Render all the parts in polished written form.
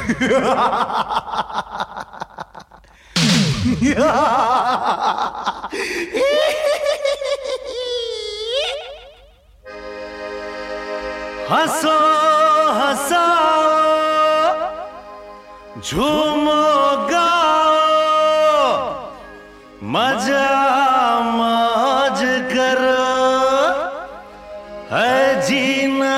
हंसो हंसाओ झूमो गाओ मजा मौज करो है जीना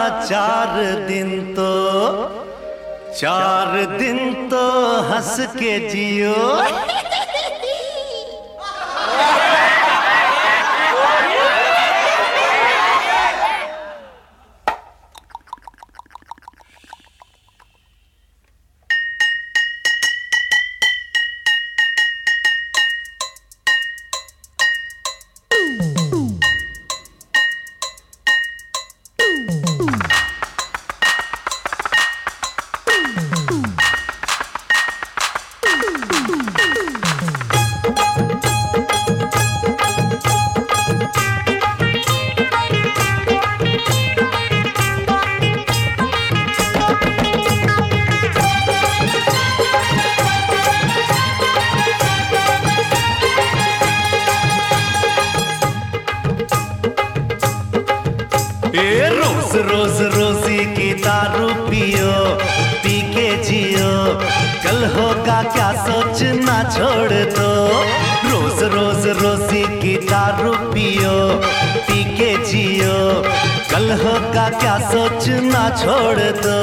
4 दिन तो हंस के जियो। रोज रोज रोजी की दारू पियो पी के जियो कल होगा क्या सोचना छोड़ दो। रोज रोज रोजी की दारू पियो पी के जियो कल होगा क्या सोचना छोड़ दो।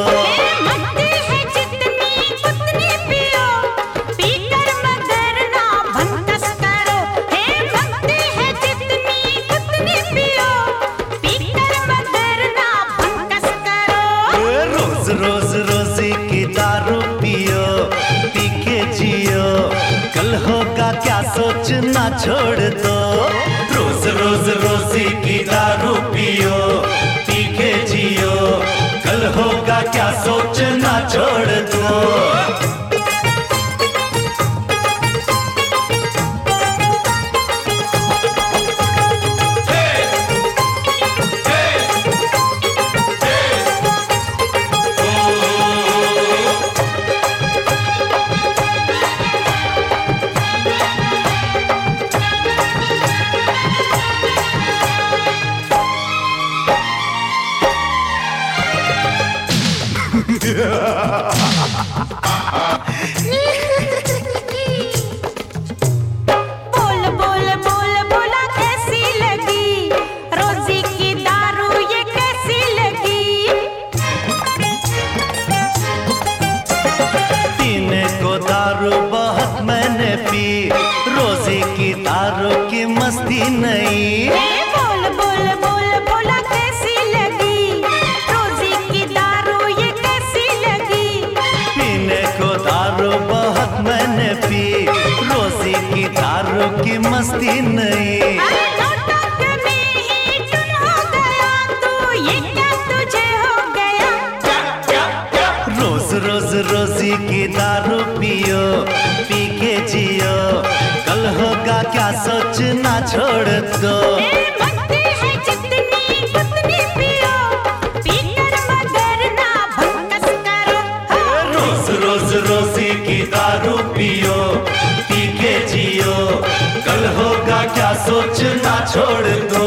रोज रोजी की दारू पियो पी के जियो कल होगा क्या सोचना छोड़ दो। रोज रोज रोजी की दारू पियो पी के जियो कल होगा क्या सोचना छोड़ दो। बोल बोल बोल बोला कैसी लगी रोजी की दारू ये कैसी लगी। पीने को दारू बहुत मैंने पी रोजी की दारू की मस्ती नहीं। बोल बोल बोल बोला कैसी लगी रोजी की दारू ये कैसी लगी। पीने को दारू बहुत मैंने पी रोजी की दारू की मस्ती नहीं। रोज रोज रोजी की दारू पियो पी के जियो कल होगा क्या सोचना छोड़ दो। रोज रोज रोजी की दारू पियो पी के जियो कल होगा क्या सोचना छोड़ दो।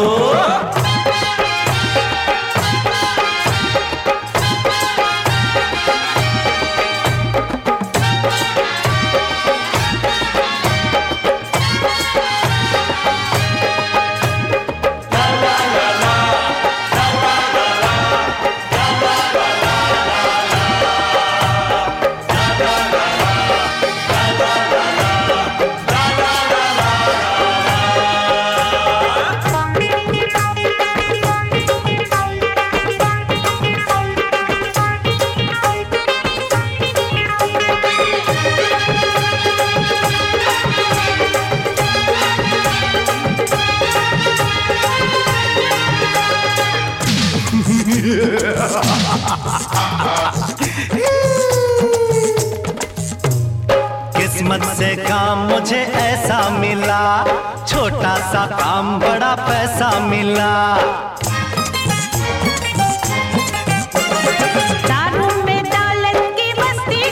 किस्मत से काम मुझे ऐसा मिला छोटा सा काम बड़ा पैसा मिला। दारू में दौलत की मस्ती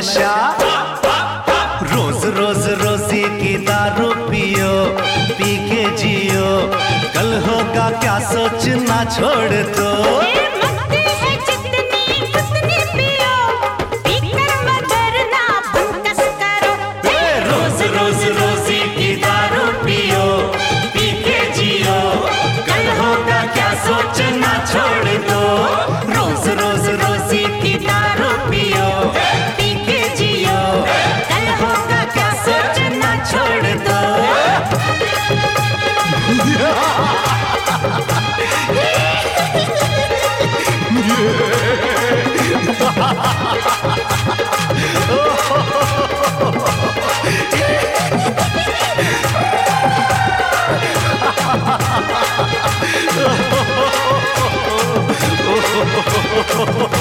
नशा। रोज रोज रोजी की दारू पियो, पी के जियो, कल होगा क्या सोचना छोड़ दो। मस्ती है जितनी उतनी पियो, पीकर मगरना फंकस करो। रोज रोज रोजी की दारू पियो, पी के जियो, कल होगा क्या सोचना छोड़ दो। रोज रोज रोजी की दारू पियो, पी के जियो, कल होगा क्या सोचना छोड़ दो। Oh